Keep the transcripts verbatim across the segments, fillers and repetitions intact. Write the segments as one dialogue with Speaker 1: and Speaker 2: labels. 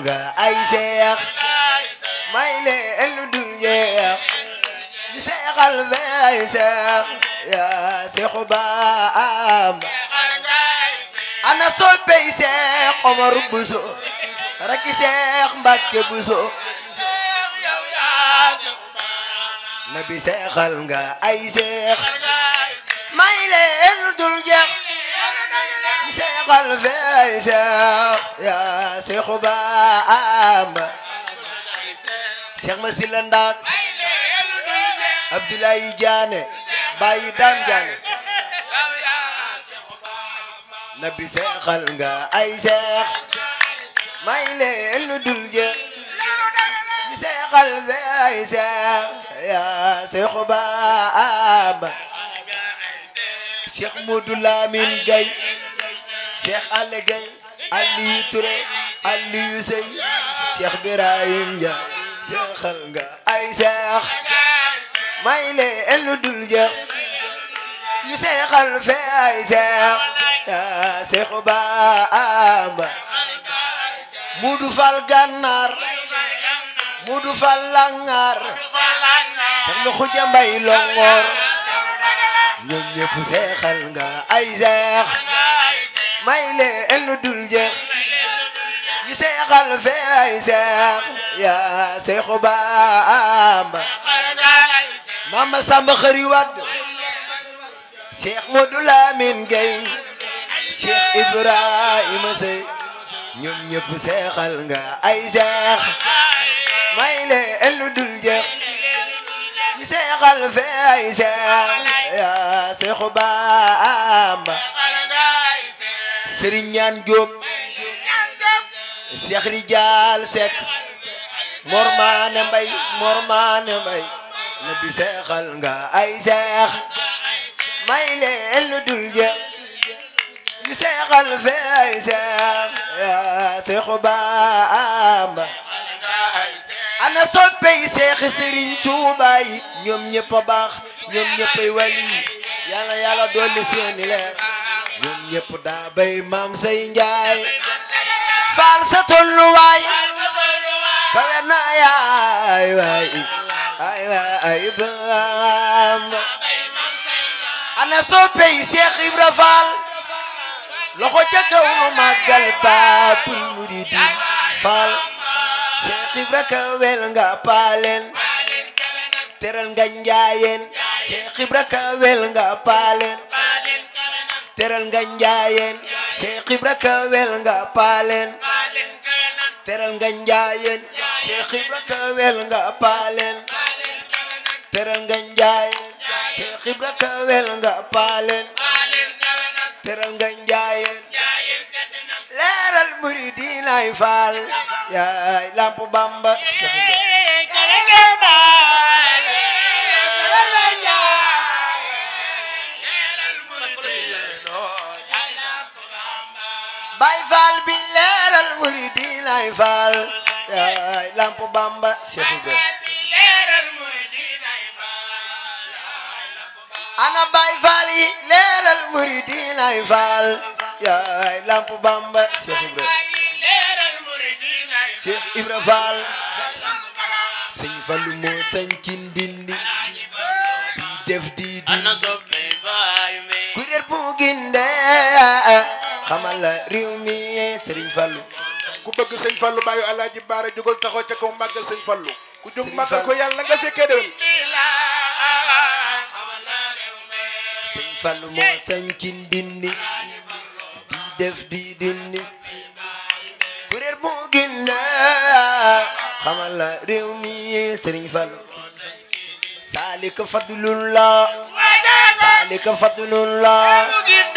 Speaker 1: nga ay seex may leen lu dul jeex ñu seexal fe ay seex yaa seexu Bamba ana soppey seex Omar Buso rakki seex Mbàkke Buso nabi seexal nga ay seex may leen lu dul jeex ñu seexal fe ay seex yaa seexu Bamba seex ma sila ndaak Abdoulaye Diané Baye Dame Diané nabi seexal nga ay seex may leen lu dul jeex ñu seexal fe ay seex yaa seexu Bamba Cheikh Modou Lamine Gaye Cheikh Allé Gaye Aliou Touré Aliou Sey Cheikh Birahim Dia seexal nga ay seex may leen lu dul jeex ñu seexal fe ay seex yaa seexu Bamba Mudu Fal Gànnaar Mudu Fal Langaar Cheikh lu Xuja Mbay Longoor ñoom ñëpp seexal nga ay seex may leen lu dul jeex ñu seexal fe ay seex yaa seexu Bamba Mama Samba Xari Wade Cheikh Modou Lamine Gaye Cheikh Ibrahima Sey ñoom ñëpp seexal nga ay seex may leen lu dul jeex ñu seexal fe ay seex yaa seexu Bamba Serigne Ñaan Jóob Cheikh Rijaal Seck Mor Maane Mbay Mor Maane Mbay nabi seexal nga ay seex may leen lu dul jeex ñu seexal fe ay seex yaa seexu Bamba ana soppey seexi Serigne Touba yi ñoom ñëpp a baax ñoom ñëpp ay wali yàlla yàlla dolli seeni leer ñoom ñëpp daa bay maam say njaay faal sa tolluwaay kawe na yaay waay ay waay Bamba ana soppey Cheikh Ibra Fall loxo ca kaw nu màggal Baabul Muridiin Fall Cheikh Ibra kawel nga paalen teral nga njaayeen Cheikh Ibra kawel nga paalen teral nga njaayeen Cheikh Ibra kawel nga paalen teral nga njaayeen Cheikh Ibra kawel nga paalen teral nga njaayeen Cheikh Ibra kawel nga paalen teral nga njaayeen leeral Muridiin ay Faal yaay Lamp Bamba Baay Faal bi leeral Muridiin ay Faal yaay Lamp Bamba Cheikh Ibra ana Baay Faal yi leeral Muridiin ay Faal yaay Lamp Bamba Cheikh Ibra Cheikh Ibra Faal Sëñ Fallu moo sañ ci Ndindi di def di di ku réer bu ginde xamal la réew mi Sëriñ Fallu
Speaker 2: ku bëgg Sëñ Fallu baayu Alaaji Baara jógal taxaw ca kaw màggal Sëñ Fallu ku jóg màggal ko yàlla nga fekkee déwén
Speaker 1: Sëñ Fallu moo sañ ci Ndindi di def di dindi ku réer bu ginde xamal la réew mi Sëriñ Fallu saalika fadlullah saalika fadlullah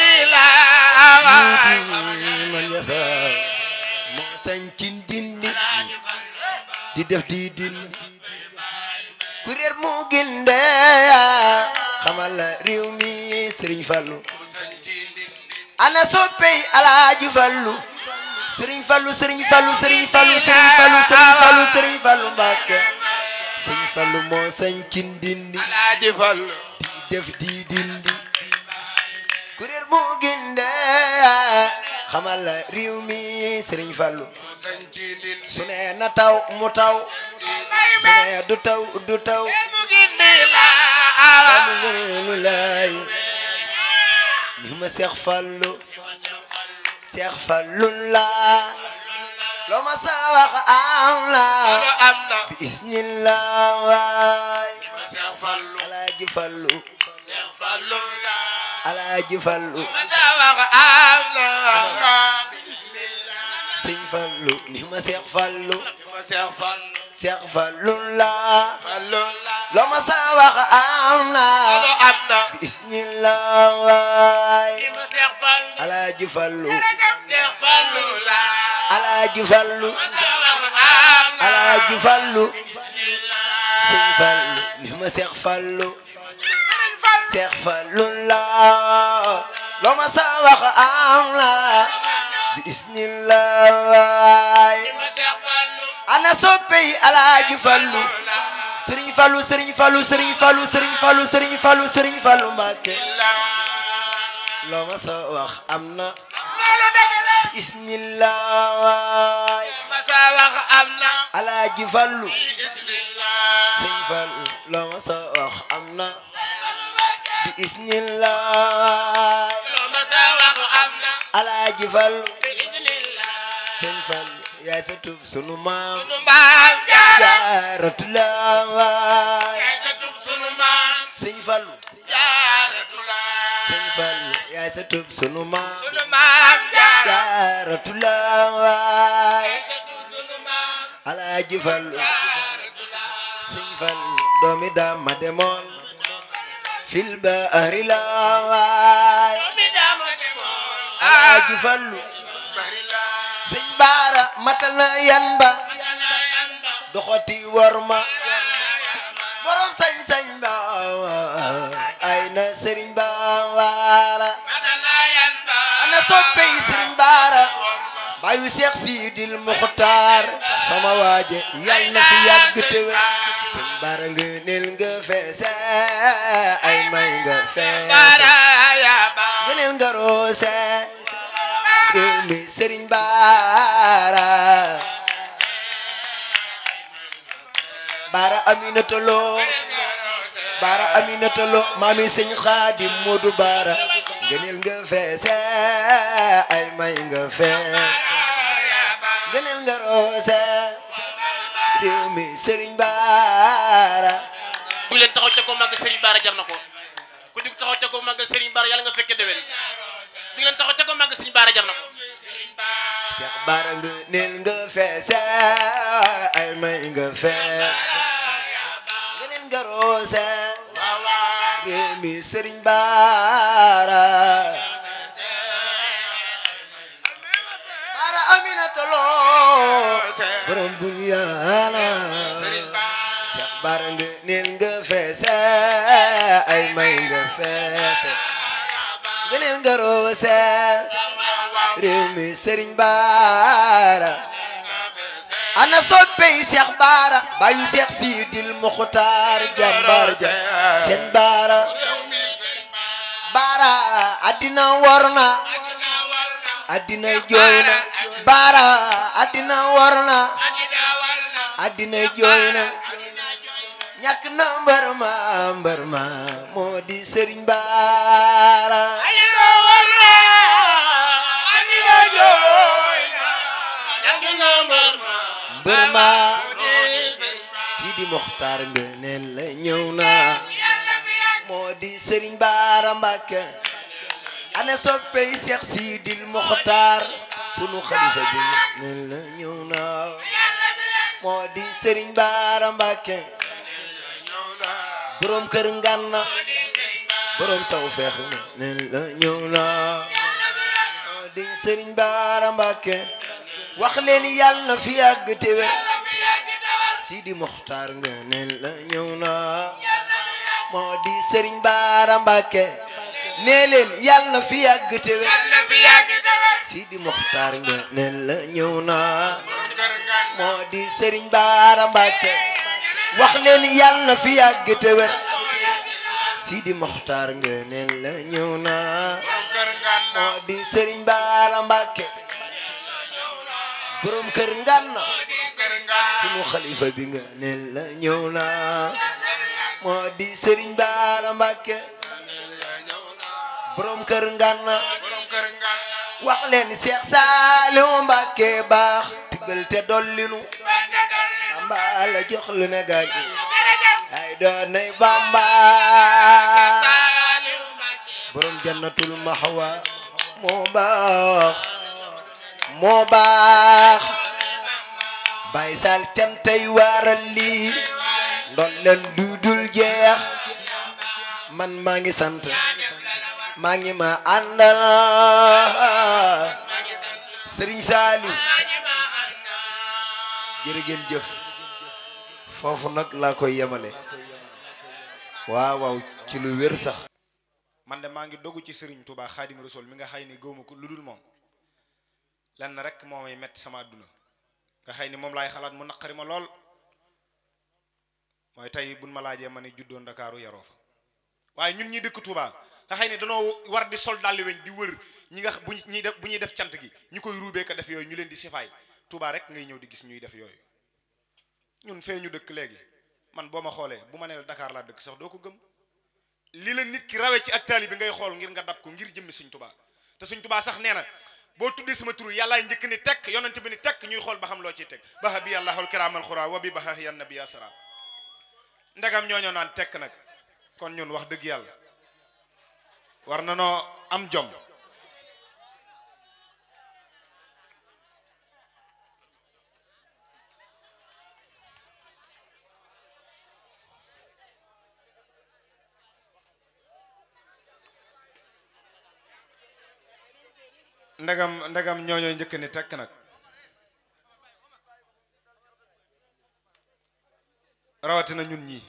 Speaker 1: yuuti man yasa moo sañ ci Ndindi di def di dindi ku réer mu ginde xamal la réew mi Sëriñ Fallu ana soppey Alaaji Fallu Sëriñ Fallu Sëriñ Fallu Sëriñ Fallu Sëriñ Fallu Sëriñ Fallu Sëriñ Fallu Mbàkke Sëriñ Fallu moo sañ ci Ndindi
Speaker 2: Alaaji Fallu
Speaker 1: di def di dindi ku réer mu ginde xamal la réew mi Sëriñ Fallu su ne na taw mu taw su ne du taw du taw amu lay ni ma Seex Fallu Seex Fallu la loo ma sa wax am la bi isnillah waay Alaaji Fallu Alaaji Fallu Sëñ Fallu ni ma Seex Fallu Seex Fallu la loo ma sa wax am na bi isnillah waay Alaaji Fallu Alaaji Fallu Alaaji Fallu Sëñ Fallu ni ma Seex Fallu Seex Fallu la loo ma sa wax am na bi isnillah waay ana soppey Alaaji Fallu Sëriñ Fallu Sëriñ Fallu Sëriñ Fallu Sëriñ Fallu Sëriñ Fallu Sëriñ Fallu Mbàkke loo ma sa wax am na bi isnillah waay Alaaji Fallu Sëriñ Fallu loo ma sa wax am na bi isnillah Alaaji Fallu Sëriñ Fallu yaay sa tub sunu maam Jaaratullah waay Sëriñ Fallu Sëriñ Fallu yaay sa tub sunu maam Jaaratullah waay Alaaji Fallu Sëriñ Fallu doomi daam ma demoon fil bahri la waay Alaaji Fallu Sëñ Baara matal na yan ba doxati war ma borom sañ-sañ ba ay na Sëriñ Baara ana soppey Sëriñ Baara bayu Seex Sidil Muxtaar sama waaje yal na fi yàgg te wér Sëñ Baara nga nel nga feese ay may nga feese nga nel nga roose mi Sëriñ Baara Baara Aminata Lo Baara Aminata Lo maami Sëñ Xaadim Moodu Baara ngëneel nga feese ay may nga feese ngëneel nga roose réew mi Sëriñ Baara
Speaker 3: bu leen taxaw ca ko màgg Sëriñ Baara jar na ko ku jug taxaw ca ko màgg Sëriñ Baara yàlla nga fekke déwén di leen taxaw ca ko màgg Sëriñ Baara jar na ko
Speaker 1: Seex Baara nga neel nga feese ay may nga feese ngëneel nga roose réew mi Sëriñ Baara Baara Aminata Lo borom bunyaana Seex Baara nga neel nga feese ay may nga feese ngëneel nga roose réew mi Sëriñ Baara ana soppey Seex Baara bayu Seex Sidil Muxtaar jàmbaar ja Sëñ Baara Baara addina war na addina jooy na Baara addina war na addina jooy na ñàkk na mbër ma mbër ma moo di Sëriñ Baara mbër ma Sidi Muxtaar nga neen la ñëw na moo di Sëriñ Baara Mbàkke ana soppey Seex Sidil Muxtaar sunu xalifa bi neen la ñëw na moo di Sëriñ Baara Mbàkke borom kër Ngànna borom Tawfeex neen la ñëw na moo di Sëriñ Baara Mbàkke wax leen yàlla na fi yàgg te wér Sidi Muxtaar nga neen la ñëw na moo di Sëriñ Baara Mbàkke nee leen yàlla na fi yàgg te wér Sidi Muxtaar nga neen la ñëw na moo di Sëriñ Baara Mbàkke wax leen yàlla na fi yàgg te wér Sidi Muxtaar nga neen la ñëw na moo di Sëriñ Baara Mbàkke borom kër Ngana sunu xalifa bi nga ne la ñëw na moo di Serigne Bara Mbacké borom kër Ngana wax leen Cheikh Saliou Mbacké baax tibbal te dollinu Bamba la jox lu ne gaañ ay doon nay Bamba borom jannatul mahwa moo baax moo baax Baay Sal cantay waaral lii ndol leen dudul jeex man maa ngi sant maa ngi ma àndal Serigne Saliou jërë ngeen jëf foofu nag laa koy yemale waaw waaw ci lu wér sax
Speaker 4: man de maa ngi dogu ci Serigne Touba Khadim Rasoul mi nga xay ni gëwma ko lu dul moom lenn rek moo may metti sama àdduna nga xay ni moom laay xalaat mu naqari ma lool mooy tey buñ ma laajee ma ne juddoo Ndakaaru yaroo fa waaye ñun ñi dëkk Touba nga xay ni danoo war di sol dalli weñ di wër ñi nga bu ñuy def bu ñuy def cant gi ñu koy ruubee ko def yooyu ñu leen di sifaay Touba rek ngay ñëw di gis ñuy def yooyu ñun fee ñu dëkk léegi man boo ma xoolee bu ma nee la Dakar laa dëkk sax doo ko gëm li la nit ki rawee ci ak taali bi ngay xool ngir nga dab ko ngir jëmmi Sëñ Touba te Sëñ Touba sax nee na boo tuddee sama turu yàllaay njëkk ni tekk yonent bi ni tekk ñuy xool ba xam loo ciy teg baxa bi yàllahul kiraamal xura wa bi baxa yan nabi asara ndegam ñooñoo naan tekk nag kon ñun wax dëgg yàlla war na noo am jom ndegam ndegam ñooñoo njëkk ni tekk nag rawatina ñun ñii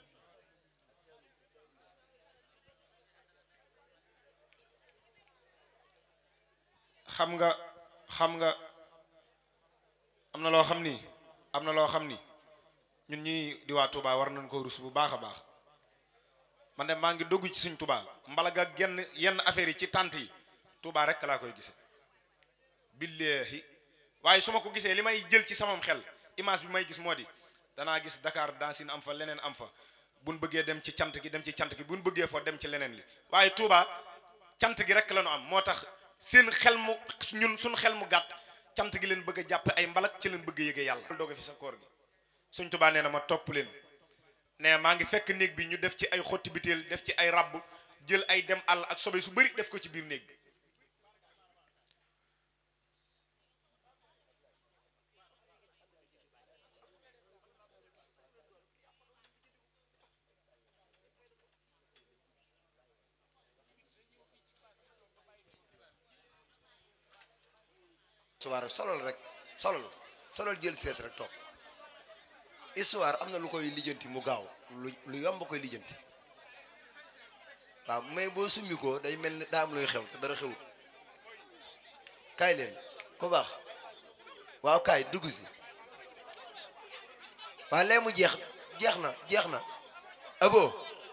Speaker 4: xam nga xam nga am na loo xam ni am na loo xam ni ñun ñii di waa Touba war nañ ko rus bu baax a baax man de maa ngi dogg ci suñ Touba mbalaga genn yenn affaire yi ci tànt yi Touba rek laa koy gisee billahi waaye su ma ko gisee li may jël ci samam xel image bi may gis moo di danaa gis Dakar dancine am fa leneen am fa buñ bëggee dem ci cant gi dem ci cant gi buñ bëggee foo dem ci leneen li waaye Touba cant gi rek la ñu am moo tax seen xel mu ñun suñ xel mu gàtt cant gi leen bëgg a jàppe ay mbalak ci leen bëgg a yëge yàlla dooga fi sa koor gi suñ Touba nee na ma topp leen ne maa ngi fekk néeg bi ñu def ci ay xotti biteel def ci ay rabb jël ay dem àll ak sobe su bari def ko ci biir néeg bi
Speaker 1: histoire solol rek solol solol jël sees rek toog histoire am na lu koy lijjanti mu gaaw lu lu yomb koy lijjanti waaw mais boo summi ko day mel ni daa am luy xew te dara xewut kaay leen ko baax waaw kaay dugg si waaw lee mu jeex jeex na jeex na abo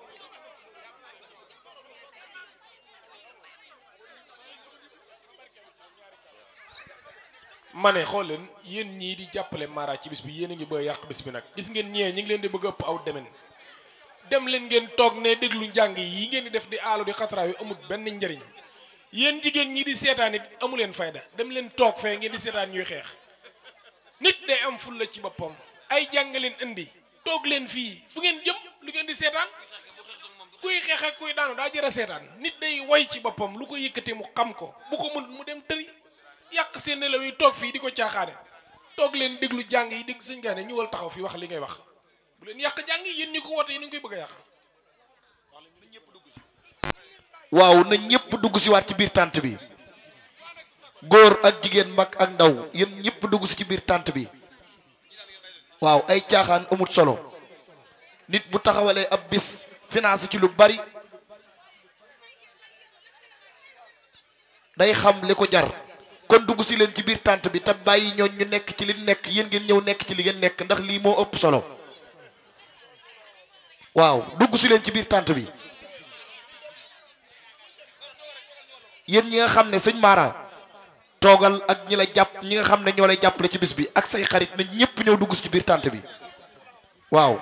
Speaker 5: ma ne xool leen yéen ñii di jàppale Mara ci bis bi yéen a ngi bëgg a yàq bis bi nag gis ngeen ñee ñi ngi leen di bëgg a ëpp aw demen dem leen ngeen toog ne déglu njàng yi ngeen di def di aalu di xataraayu amul benn njëriñ yéen jigéen ñi di seetaan it amu leen fayda dem leen toog fee ngeen di seetaan ñuy xeex nit day am ful la ci boppam ay jàng leen indi toog leen fii fu ngeen jëm lu ngeen di seetaan kuy xeex ak kuy daanu daa jëra seetaan nit day woy ci boppam lu ko yëkkati mu xam ko bu ko mën mu dem tëri yàq seen nelaw yi toog fii di ko caaxaane toog leen déglu jàng yi dégg sëñ Gaane ñëwal taxaw fii wax li ngay wax bu leen yàq jàng yi yéen ñi ko woote yi ni ngi koy bëgg a yàq
Speaker 6: waaw na ñëpp dugg si waat ci biir tànt bi góor ak jigéen mag ak ndaw yéen ñëpp dugg si ci biir tànt bi waaw ay caaxaan amut solo nit bu taxawalee ab bis financé ci lu bari day xam li ko jar kon dugg si leen ci biir tànt bi te bàyyi ñooñ ñu nekk ci li nekk yéen ngeen ñëw nekk ci li ngeen nekk ndax lii moo ëpp solo waaw dugg si leen ci biir tànt bi yéen ñi nga xam ne sëñ Mara toogal ak ñi la jàpp ñi nga xam ne ñoo lay jàppale ci bis bi ak say xarit na ñëpp ñëw dugg ci biir tànt bi waaw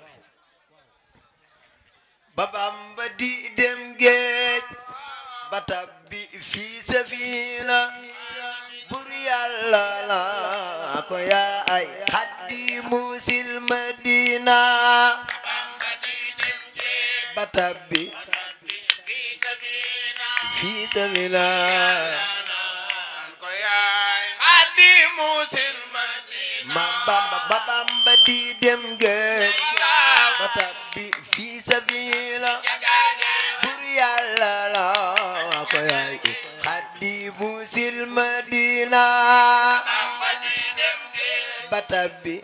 Speaker 1: babam ba di dem géej ba tabbi fii safina bur yàlla la ko yaa ay xaddimu sil madina ba tabbi fii safina mam bamba babam ba di dem géej ba tabbi fii safina bur yàlla la ko yaay xaddimu sil madina ba tabbi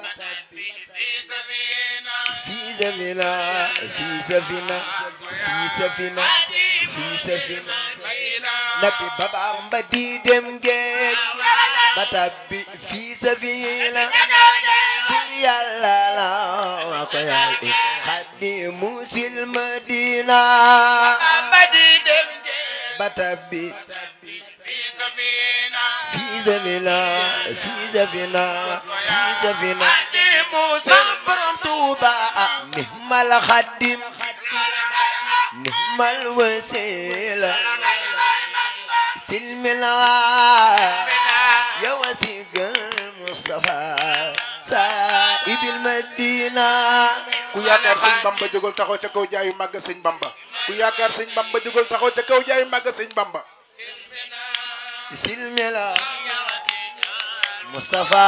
Speaker 1: fii safina fii safina fii safina fii safina nabi babam ba di dem géej ba tabbi fii safina bur yàlla la ko yaay xaddimu sil madina ba tabbi fii safina fii safina fii safina mam borom Tuuba nihmal xaddim nihmal wasila silmila ya wasigal Mustafa saibil madina
Speaker 2: ku yaakaar sëñ Bamba jógal taxaw ca kaw jaayu màgg sëñ Bamba ku yaakaar sëñ Bamba jógal taxaw ca kaw jaayu màgg sëñ Bamba
Speaker 1: silmila Mustafa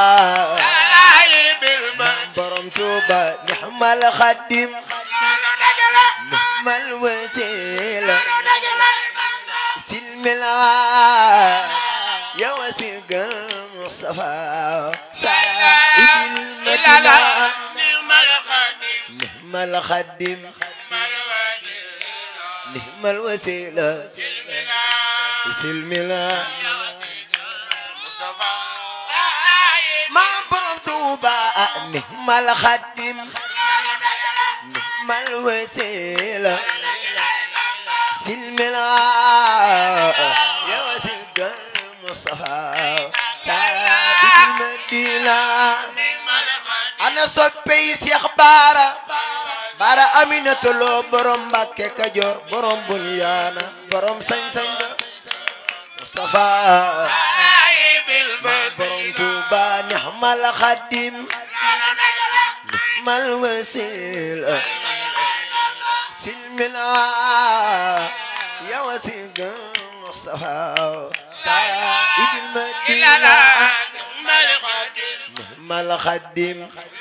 Speaker 1: borom Tuuba nihmal xaddim nihmal wasila silmila ya wasigal Mustafa saibil madina nihmal xaddim nihmal wasila silmila mam borom Tuuba nihmal xaddim nihmal wasila silmila ya wasigal Mustafa saibil madina ana soppey Seex Baara Baara Aminata Lo borom Mbàkke Kajoor borom bunyaana borom sañ-sañ ba Mustafa borom Tuuba nihmal xaddim nihmal wasila silmila ya wasigal Mustafa saibil madina nihmal xaddim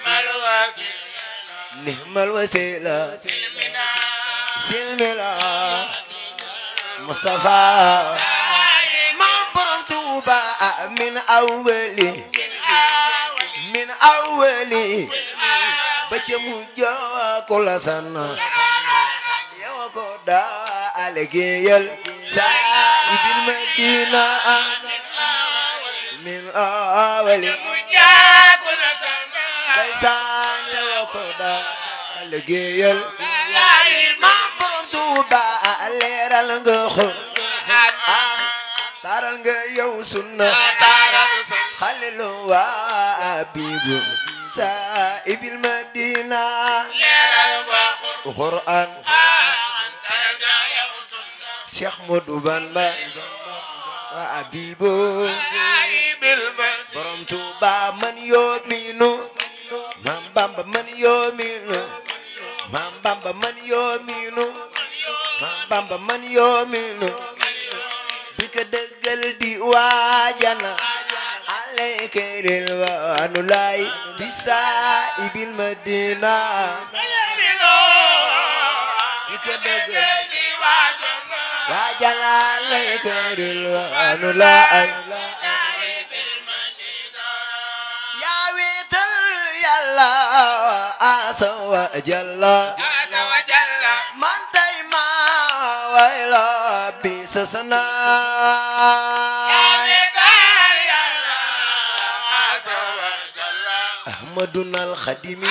Speaker 1: nihmal wasila silmila Mustafa mam borom Tuuba min awwali min awwali ba ca mujj ko la sanna yow ko daa aligéeyal saibil madina min awwali ndeysaan yow ko daa aligéeyal mam borom Tuuba leeral nga xol taral nga yow sunna xalilu wa abibu saibil madina Qur'an Cheikh Modou Bamba wa abibu borom Tuuba man yominu mam Bamba man yominu mam Bamba man yominu mam Bamba man yominu bika dëggal di waajana alayka rilwaanu laay bisa ibil madina bika dëggal di waajana alayka rilwaanu laay yaa weetal yàlla asa wa jalla man tay ma wayla bisa sana ahmaduna alxadimi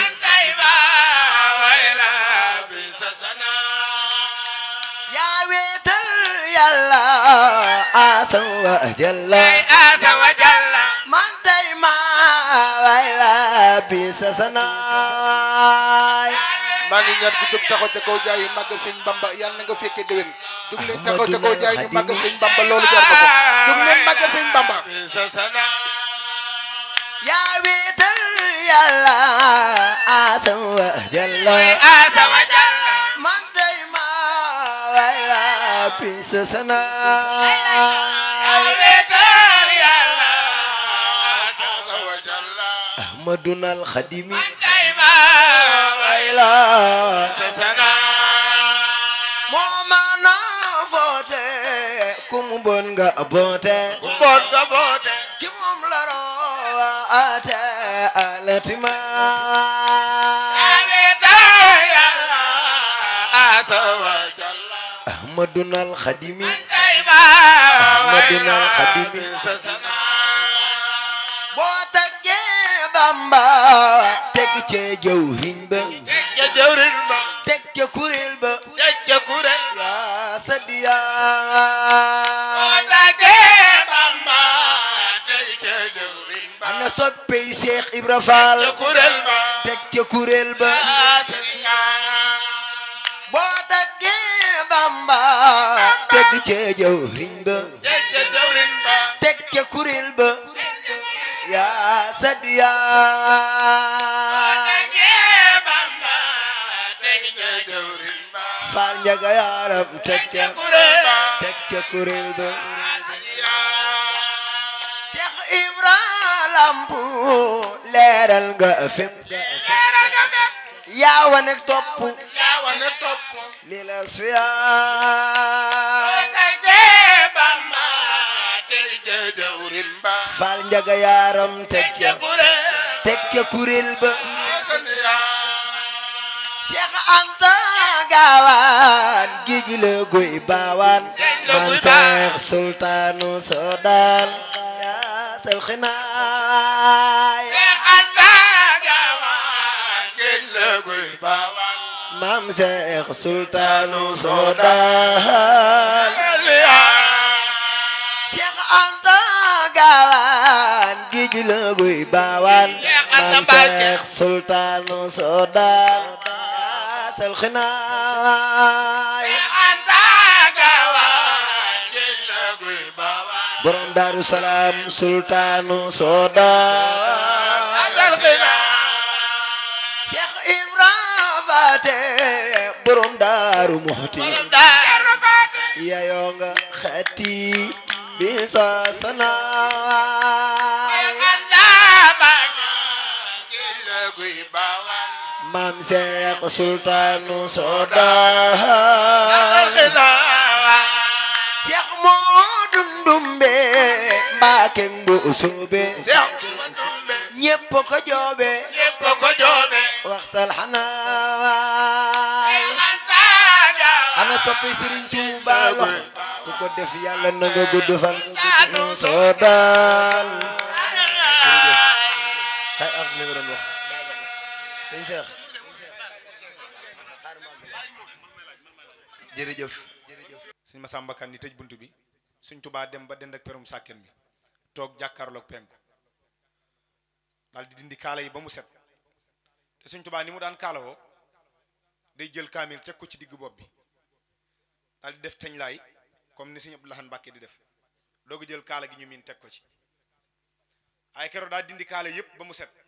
Speaker 1: yaa weetal yàlla asa wa jalla
Speaker 3: asa wa jalla
Speaker 1: man tay ma wayla bi sasanaay
Speaker 2: maa ngi ñaan ku jóg taxaw ca kaw jaayu màgg sëñ Bamba yàlla na nga fekke déwén dug leen taxaw ca kaw jaayu ñu màgg sëñ Bamba loolu jar na ko dug leen màgg sëñ Bamba
Speaker 1: yaa wiital yàlla asa wa jalla
Speaker 3: asa wa jalla
Speaker 1: man tay ma wayla bi sasanaay ahmaduna alxadimi wayla moo maana foote kum bon nga boote
Speaker 3: ku bon nga boote
Speaker 1: ci moom la roate alatima ahmaduna alxadimi ahmaduna alxadimi boo taggee Bamba teg ca jawriñ ba
Speaker 3: teg ca jawriñ ba
Speaker 1: teg ca kuréel ba
Speaker 3: teg ca kuréel
Speaker 1: yaa sadiya
Speaker 3: boo taggee Bamba teg ca jawriñ ba
Speaker 1: ana soppey Cheikh Ibra Fall
Speaker 3: ca kuréel ba
Speaker 1: teg ca kuréel ba
Speaker 3: yaa sadiya
Speaker 1: boo taggee Bamba teg ca jawriñ ba
Speaker 3: teg ca jawriñ ba
Speaker 1: teg ca kuréel ba yaa sadiya Faal Njaga yaaram teg ca teg ca kuréel ba Cheikh Ibra Lampu leeral nga fépp yaa wane topp li la suyaa Faal Njaga yaaram teg ca teg ca kuréel ba Cheikh Anta Gaawaan géej la goy baawaan man Cheikh Sultaanu Soodaan yaa sal xinaay maam Cheikh Sultaanu Soodaan Cheikh Anta Gaawaan géej la goy baawaan maam Cheikh Sultaanu Soodaan yaa sal xinaay borom Daaru Salaam Sultaanu Soodaan Cheikh Ibra Faate borom Daaru Muxti yayoo nga xati bi sa sanaay maam Cheikh Sultaanu Soodaan Cheikh Moodu Ndumbe Mbaake Mbu Soobe ñépp ko joobe waxtal xanaay ana soppi Sëriñ Tuuba wax ku ko def yàlla na nga gudd fan Soodaan kay ak li nga doon wax sëñ Cheikh jërëjëf
Speaker 4: sëñ Masamba Kan ni tëj bunt bi Sëñ Tuubaa dem ba dend ak perum sàkken mi toog jàkkaarloog penku daal di dindi kaala yi ba mu set te Sëñ Tuubaa ni mu daan kaalawoo day jël kaamil teg ko ci digg bopp bi daal di def teñ laay comme ni Sëñ Abdou Lahad Mbàkke di def doogu jël kaala gi ñu miin teg ko ci ay keroog daal dindi kaala yépp ba mu set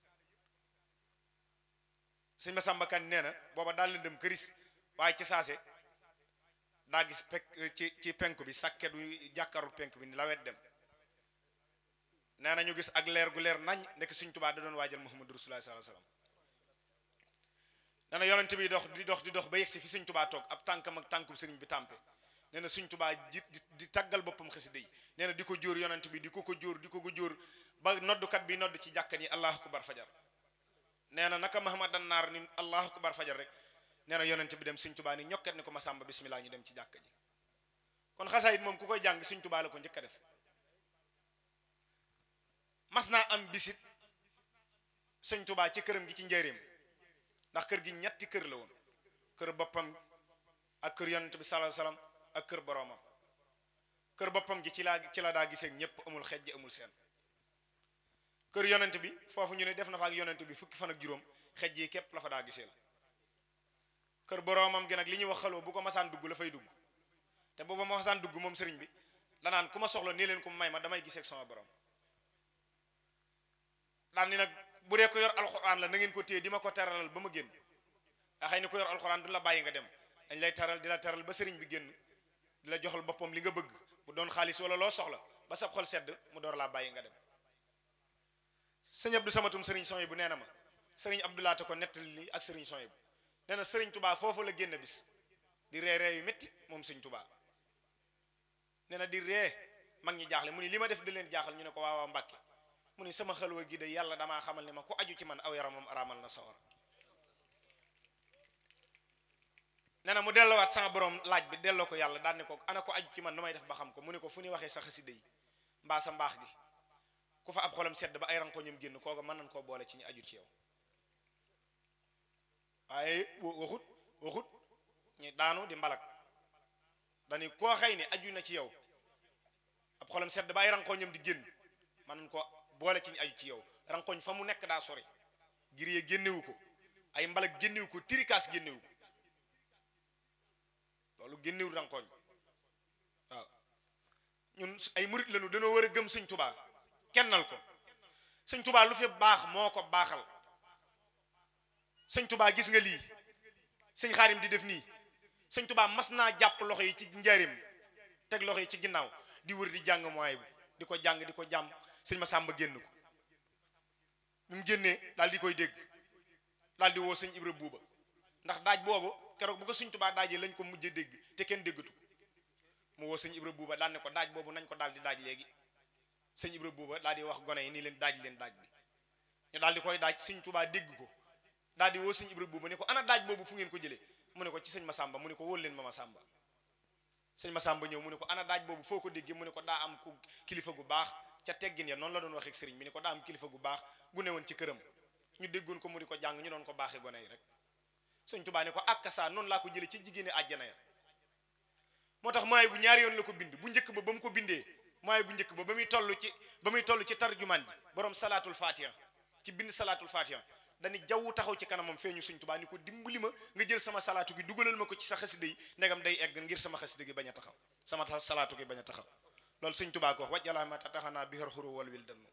Speaker 4: Sëñ Masamba Kan nee na booba daal leen dem këris waaye ci saase daa gis pek ci ci penku bi sàkket wi jàkkaarlu penku bi ni la wet dem nee na ñu gis ak leer gu leer nañ nekk Sëñ Tuubaa da doon waajal Muhammadu Rasulullah sallallahu alayhi wasallam nee na yonent bi dox di dox di dox ba yegsi fi Sëñ Tuubaa toog ab tànkam ak tànkum sëriñ bi tàmpe nee na Sëñ Tuubaa di di tàggal boppam xasida yi nee na di ko jóor yonent bi di ko ko jóor di ko ko jóor ba noddukat bi nodd ci jàkka ni allahu akbar fajar nee na naka Mahamadan Naar ni allahu akbar fajar rek nee na yonent bi dem Sëñ Tuubaa ni ñokket ni ko Masamba bismillah ñu dem ci jàkka ji kon xasaayit moom ku koy jàng Sëñ Tuubaa la ko njëkk a def mas naa am bisit Sëñ Tuubaa ci këram gi ci njëriñam ndax kër gi ñetti kër la woon kër boppam ak kër yonent bi sallallahu alayhi wasallam ak kër boroomam kër boppam gi ci laa ci la daa gisee ñëpp amul xejj amul seen kër yonent bi foofu ñu ne def na fa ak yonent bi fukki fan ak juróom xejj yi képp la fa daa gisee la kër boroomam gi nag li ñuy wax xaloo bu ko masaan dugg la fay dugg te booba ma masaan dugg moom sëriñ bi danaan ku ma soxla nii leen ko may ma damay gisee ak sama borom daan ni nag bu dee ko yor alxuraan la na ngeen ko téye di ma ko teralal ba ma génn nga xëy ni ko yor alxuraan du la bàyyi nga dem dañ lay teral di la teral ba sëriñ bi génn di la joxal boppam li nga bëgg bu doon xaalis wala loo soxla ba sab xol sedd mu door laa bàyyi nga dem sëñ Abdou Samatum sëriñ Soy bu nee na ma sëriñ Abdoulaate ko nettali li ak sëriñ Soy bu nee na sëriñ Tubaa foofu la génn bis di ree ree yu métti moom sëñ Tubaa nee na di ree mag ñi jaaxle mu ni li ma def di leen jaaxal ñu ne ko waaw waaw Mbàkke mu ni sama xalwa gi de yàlla damaa xamal ni ma ku aju ci man aw yaramam araamal na sawar nee na mu delloowaat sama borom laaj bi delloo ko yàlla daan ne ko ana ko aju ci man nu may def ba xam ko mu ne ko fu ni waxee sa xasida yi mbaa sa mbaax gi ku fa ab xolam sedd ba ay ranko ñoom génn kooga mën nañ koo boole ci ñu aju ci yow waaye waxut waxut ñu daanu di mbalak dani koo xëy ne aju na ci yow ab xolam sedd ba ay ranko ñoom di génn mën nañ ko boole ci ñu aju ci yow rankoñ fa mu nekk daa sori ngir yee génnewu ko ay mbalak génnewu ko tirikaas génnewu ko loolu génnewul rankoñ waaw ñun ay murit lañu dañoo war a gëm sëñ Tubaa kennal ko sëñ Tubaa lu fi baax moo ko baaxal sëñ Tubaa gis nga lii sëñ Xaarim di def nii sëñ Tubaa mas naa jàpp loxo yi ci njaarim teg loxo yi ci ginnaaw di wër di jàng mooy bi di ko jàng di ko jàmm sëñ Masamba génn ko bi mu génnee daal di koy dégg daal di woo sëñ Ibra Buuba ndax daaj boobu keroog bu ko sëñ Tubaa daajee lañ ko mujjee dégg te kenn déggatu mu woo sëñ Ibra Buuba daal ne ko daaj boobu nañ ko daal di daaj léegi sëñ Ibra Buuba daal di wax gone yi nii leen daaj leen daaj bi ñu daal di koy daaj sëñ Tubaa dégg ko daal di woo sëñ Ibra Buuba ne ko ana daaj boobu fu ngeen ko jëlee mu ne ko ci sëñ Masamba mu ne ko wóol leen ma Masamba sëñ Masamba ñëw mu ne ko ana daaj boobu foo ko déggee mu ne ko daa am ku kilifa gu baax ca teggin ya noonu la doon waxee sëriñ bi ne ko daa am kilifa gu baax gu newoon ci këram ñu déggoon ko mu di ko jàng ñu doon ko baaxee gone yi rek sëñ Tubaa ne ko akkasa noonu laa ko jëlee ci jigéeni àjjana ya moo tax mooy bu ñaari yoon la ko bind bu njëkk ba ba mu ko bindee mooy bu njëkk ba ba muy toll ci ba muy toll ci tarjumaan ji borom salaatul fatiha ci bind salaatul fatiha dañu jaww taxaw ci kanamam feeñu sëñ Tubaa ni ko dimbali ma nga jël sama salaatu gi dugalal ma ko ci sa xasida yi ndegam day egg ngir sama xasida gi bañ a taxaw sama salaatu gi bañ a taxaw loolu sëñ Tubaa ko wax wajjalaa ma taxanaa bi xar xuru wal wil dan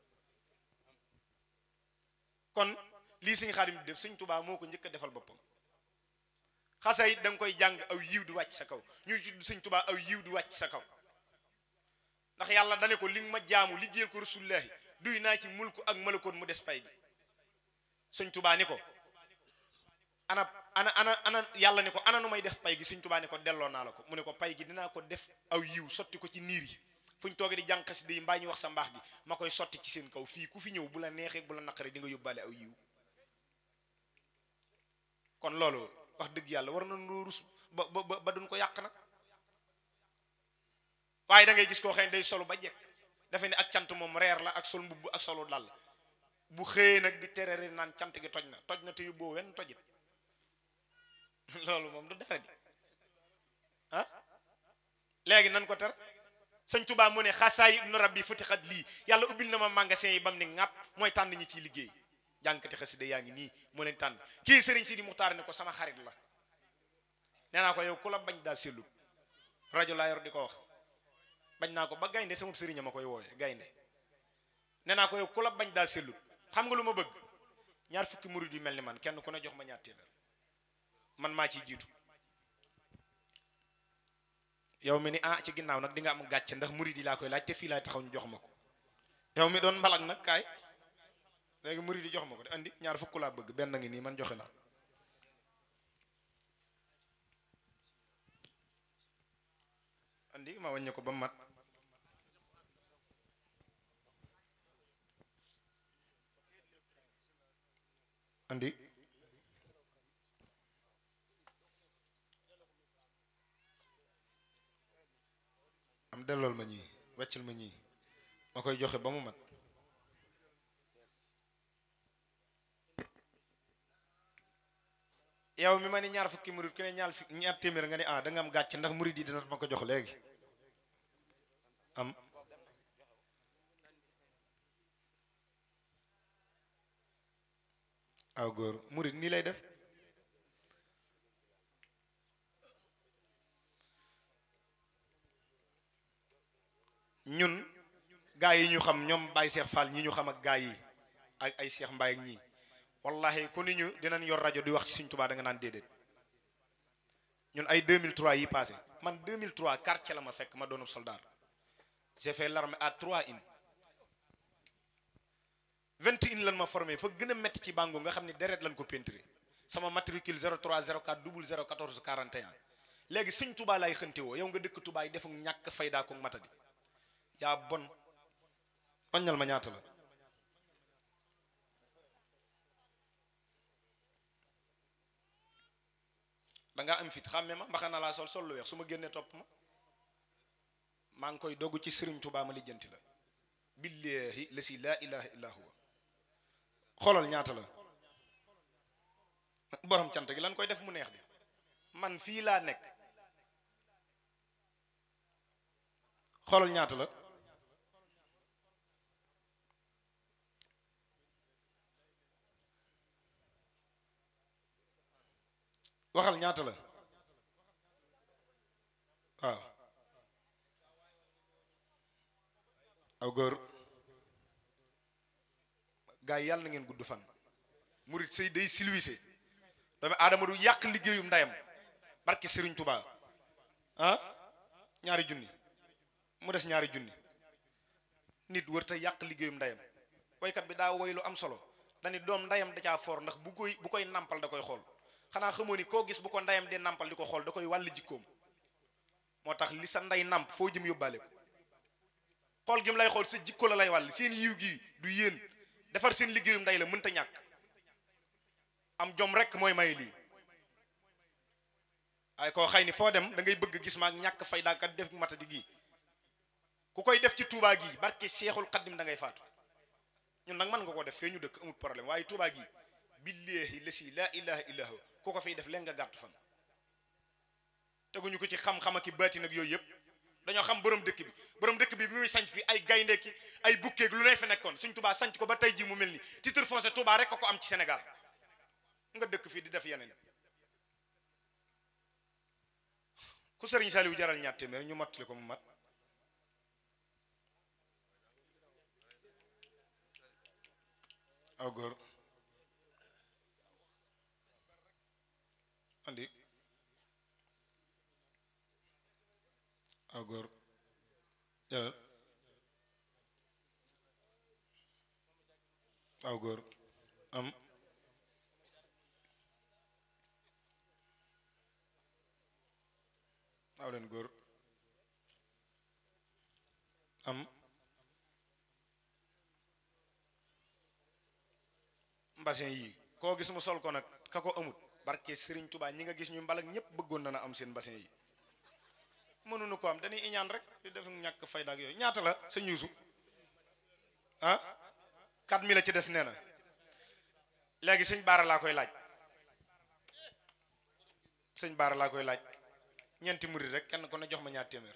Speaker 4: kon lii sëñ Xaadim di def sëñ Tubaa moo ko njëkk a defal boppam xasa it da nga koy jàng aw yiw di wàcc sa kaw ñuy tudd sëñ Tubaa aw yiw di wàcc sa kaw ndax yàlla dane ko li nga ma jaamu liggéeyal ko rasulullahi duy naa ci mulku ak malakoon mu des pay gi sëñ Tubaa ni ko ana ana ana ana yàlla ni ko ana nu may def pay gi sëñ Tubaa ni ko delloo naa la ko mu ne ko pay gi dinaa ko def aw yiw sotti ko ci niir yi fu ñu toogee di jàng xasida yi mbaa ñu wax sa mbaax gi ma koy sotti ci seen kaw fii ku fi ñëw bu la neexee bu la naqaree di nga yóbbaale aw yiw kon loolu wax dëgg yàlla war nañu rus ba ba ba duñ ko yàq nag waaye da ngay gis koo xam ne day solu ba jekk dafa ne ak cant moom reer la ak sol mbubb ak solu dal bu xëyee nag di terere naan cant gi toj na toj na te yóbboo wenn tojit loolu moom du dara di ah léegi nan ko ter sëñ Tubaa mu ne xasaay ibnu rabbi futixat lii yàlla ubbil na ma magasin yi bam ne ŋàpp mooy tànn ñi ciy liggéey jànkati xasida yaa ngi nii mu leen tànn kii sëriñ Sidi Muxtaar ne ko sama xarit la nee naa ko yow ku la bañ daa sellut rajo laa yor di ko wax bañ naa ko ba gaynde sama sëriñ ma koy wooye gaynde nee naa ko yow ku la bañ daa sellut xam nga lu ma bëgg ñaar fukki murid yu mel ni man kenn ku ne jox ma ñaar téeméer man maa ciy jiitu yow mi ni ah ci ginnaaw nag di nga am gàcce ndax murid yi laa koy laaj te fii laay taxaw ñu jox ma ko yow mi doon mbalak nag kaay léegi murid yi jox ma ko de andi ñaar fukk laa bëgg benn ngi nii man joxe naa andi ma wàññi ko ba mat andi am dellool ma ñii wàccal ma ñii ma koy joxe ba mu mat yow mi ma ni ñaar fukki murid ku ne ñaar ñaar téeméer nga ni ah da nga am gàcc ndax murid yi dina ma ko jox léegi am aw góor murit nii lay def ñun gaa yi ñu xam ñoom Baye Cheikh Fall ñi ñu xam ak gaa yi ak ay Cheikh Mbaye ak ñii wallahi ku ni ñu dinañ yor rajo di wax ci Sëriñ Tuubaa da nga naan déedéet ñun ay deux mille trois yi passé man deux mille trois quartier la ma fekk ma doonub soldat j'ai fait l'armée à trois in vingt et un lan ma formé fa gën a métti ci Bango nga xam ne deret lañ ko peinturé sama matricule zéro trois zéro quatre double zéro quatorze quarante et un léegi Sëriñ Tuubaa lay xënte woo yow nga dëkk Tuubaa yi defuk ñàkk faydaa ko matadi yaa bon waññal ma ñaata la da ngaa am fit xàmme ma mbaxana laa sol sol lu weex su ma génnee topp ma maa ngi koy dogg ci Sëriñ Tuubaa ma lijjanti la billahi la si laa ilaha illa huwa xoolal ñaata la borom cant gi lan koy def mu neex bi man fii laa nekk xoolal ñaata la waxal ñaata la waaw aw góor gaa yi yàlla na ngeen gudd fan murit sëy day silwise doomi aadama du yàq liggéeyum ndayam barki Sëriñ Tuubaa ah ñaari junni mu des ñaari junni nit wër te yàq liggéeyum ndayam woykat bi daa woy lu am solo dani doom ndayam da caa foor ndax bu koy bu koy nampal da koy xool xanaa xamoo ni koo gis bu ko ndayam dee nampal di ko xool da koy wàll jikkoom moo tax li sa nday namp foo jëm yóbbaale ko xool gi mu lay xool sa jikko la lay wàll seen yiw gi du yéen defar seen liggéeyum nday la mënta ñàkk am jom rek mooy may lii ay koo xëy ni foo dem da ngay bëgg gis maag ñàkk fay daakat def matadi gii ku koy def ci Touba gii barke Seexul Xaddim da ngay faatu ñun nag mën nga ko def fee ñu dëkk amul problème waaye Touba gii billahi la si laa ilaha illa huwa ku ko fiy def leen nga gàttu fan teguñu ko ci xam-xam ak i baati nag yooyu yëpp dañoo xam borom dëkk bi borom dëkk bi bi muy sanc fi ay gaynde ki ay bukkeeg lu ne fi nekkoon suñ Touba sanc ko ba tey jii mu mel ni titre foncier Touba rek ko ko am ci Sénégal nga dëkk fii di def yeneen ku Sëriñ Saliou jaral ñaar téeméer ñu mottali ko mu mat aw góor andi aw góor jëlal aw góor am aw leen góor am mbasin yi koo gis mu sol ko nag ka ko amut barke Serigne Touba ñi nga gis ñu mbalak ñëpp bëggoon na na am seen bassin yi mënuñu ko am dañuy iñaan rek di def ñàkk fayda ak yooyu ñaata la sëñ Yuusu ah quatre mille la ci des nee na léegi sëñ Baara laa koy laaj sëñ Baara laa koy laaj ñeenti murid rek kenn ko ne jox ma ñaar téeméer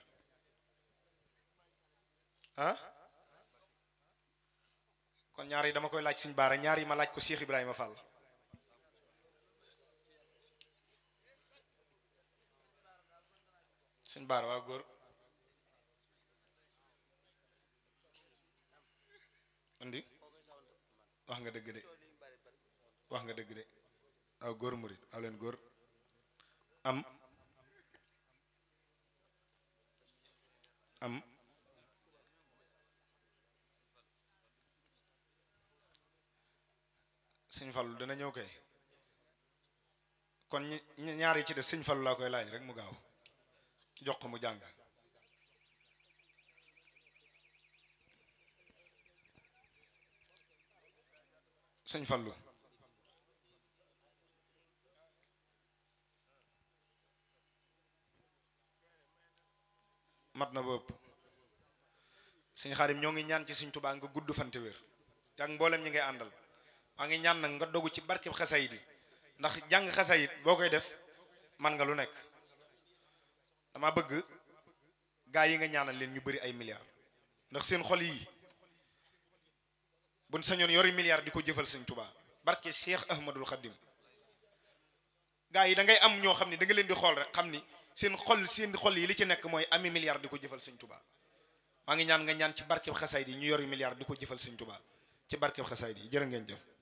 Speaker 4: ah kon ñaar yi dama koy laaj sëñ Baara ñaar yi ma laaj ko Cheikh Ibrahima Fall sëñ Baara waaw góor andi wax nga dëgg de wax nga dëgg de waaw góor murid aw leen góor am am sëñ Fallu dana ñëw kay kon ñaar yi ci des sëñ Fallu laa koy laaj rek mu gaaw jox ko mu jàng sëñ Fallu mat na bopp sëñ Xaadim ñoo ngi ñaan ci sëñ Tuubaa nga gudd fante wér ak mboolem ñi ngay àndal maa ngi ñaan nag nga dogu ci barkeb xasayid yi ndax jàng xasayid boo koy def man nga lu nekk dama bëgg gaa yi nga ñaanal leen ñu bari ay milliards ndax seen xol yi buñ sañoon yori milliard di ko jëfal sëñ Tuubaa barke Cheikh Ahmadul Khadim gaa yi da ngay am ñoo xam ne da nga leen di xool rek xam ni seen xol seen xol yi li ci nekk mooy ami milliard di ko jëfal sëñ Tuubaa maa ngi ñaan nga ñaan ci barkeb xasaay yi ñu yori milliard di ko jëfal sëñ Tuubaa ci barkeb xasaay yi jërë ngeen jëf.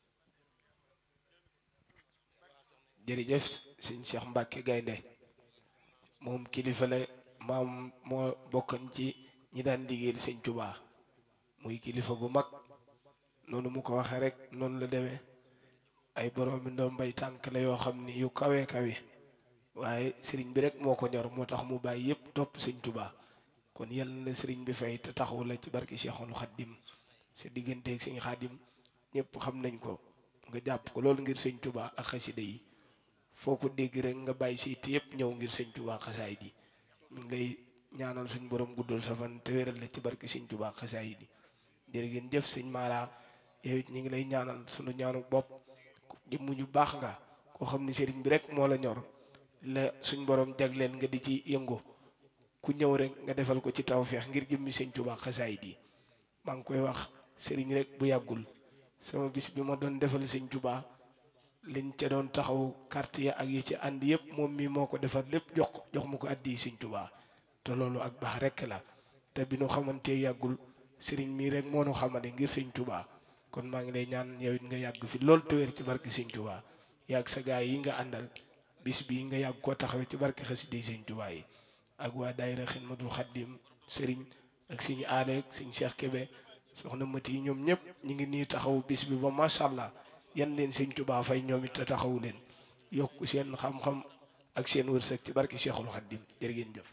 Speaker 5: jërëjëf sëñ Cheikh Mbacke Gaynde moom kilifa la maam moo bokkan ci ñi daan liggéeyal sëñ Tuubaa muy kilifa gu mag noonu mu ko waxee rek noonu la demee ay borom bi ndoom mbay tànk la yoo xam ni yu kawe kawe waaye sëriñ bi rek moo ko ñor moo tax mu bàyyi yëpp topp sëñ Tuubaa kon yal na sëriñ bi fay te taxaw la ci barki Cheikhul Khadim sa digganteeg sëñ Khadim ñëpp xam nañ ko nga jàpp ko loolu ngir sëñ Tuubaa ak xasida yi foo ko dégg rek nga bàyyi si it yëpp ñëw ngir sëñ Tuubaa xasaay di ñu ngi lay ñaanal suñ borom guddal sa fan te wéral la ci barki sëñ Tuubaa xasaay di jërë ngeen jëf sëñ Mara yow it ñu ngi lay ñaanal suñu ñaanu bopp jëmm ju baax nga koo xam ne sëriñ bi rek moo la ñor la suñ borom jagleel nga di ci yëngu ku ñëw rek nga defal ko ci tawfeex ngir jëmmi sëñ Tuubaa xasaay di maa ngi koy wax sëriñ rek bu yàggul sama bis bi ma doon defal sëñ Tuubaa liñ ca doon taxaw carte ya ak yi ci ànd yëpp moom mi moo ko defar lépp jox ko jox ma ko addi sëñ Tuubaa te loolu ak baax rek la te bi nu xamante yàggul sëriñ mii rek moo nu xamale ngir sëñ Tuubaa kon maa ngi lay ñaan yow it nga yàgg fi loolu te wér ci barke sëñ Tuubaa yàgg sa gaay yi nga àndal bis bii nga yàgg koo taxawee ci barke xasida sëñ Tuubaa yi ak waa daayira Xidmatul Xaadim sëriñ ak sëñ Aale ak sëñ Cheikh Kébé soxna Mati yi ñoom ñëpp ñu ngi nii taxaw bis bi ba macha allah yan leen sëñ Tuubaa fay ñoom it te taxawu leen yokk seen xam-xam ak seen wërsëg ci barke Cheikhul Khadim jërë ngeen jëf.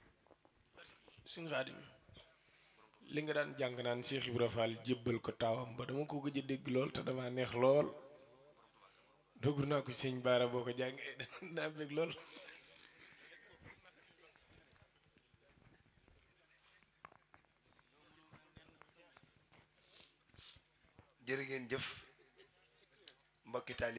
Speaker 5: sëñ Khadim li nga daan jàng naan Cheikh Ibra Fall jébbal ko taawam ba dama ko gëj a dégg lool te dama neex lool doggur naa ko sëñ Baara boo ko jàngee naa bég lool.
Speaker 1: jërë ngeen jëf mbokki taali